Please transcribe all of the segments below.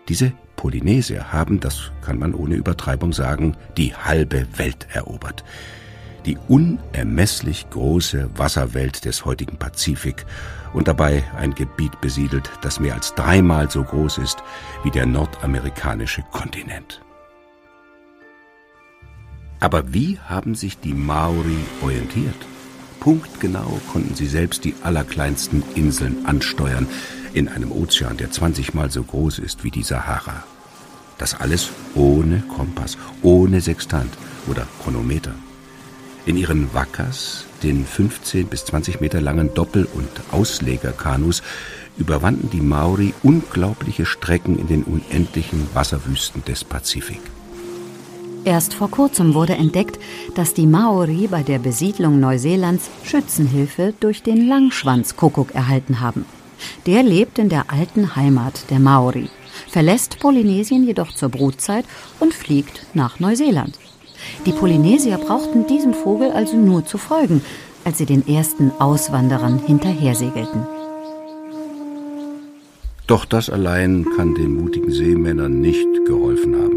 Diese Polynesier haben, das kann man ohne Übertreibung sagen, die halbe Welt erobert. Die unermesslich große Wasserwelt des heutigen Pazifik und dabei ein Gebiet besiedelt, das mehr als 3-mal so groß ist wie der nordamerikanische Kontinent. Aber wie haben sich die Maori orientiert? Punktgenau konnten sie selbst die allerkleinsten Inseln ansteuern, in einem Ozean, der 20-mal so groß ist wie die Sahara. Das alles ohne Kompass, ohne Sextant oder Chronometer. In ihren Wakas, den 15 bis 20 Meter langen Doppel- und Auslegerkanus, überwanden die Maori unglaubliche Strecken in den unendlichen Wasserwüsten des Pazifik. Erst vor kurzem wurde entdeckt, dass die Maori bei der Besiedlung Neuseelands Schützenhilfe durch den Langschwanzkuckuck erhalten haben. Der lebt in der alten Heimat der Maori, verlässt Polynesien jedoch zur Brutzeit und fliegt nach Neuseeland. Die Polynesier brauchten diesem Vogel also nur zu folgen, als sie den ersten Auswanderern hinterhersegelten. Doch das allein kann den mutigen Seemännern nicht geholfen haben.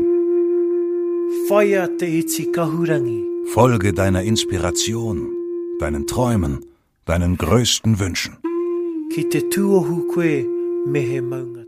Folge deiner Inspiration, deinen Träumen, deinen größten Wünschen.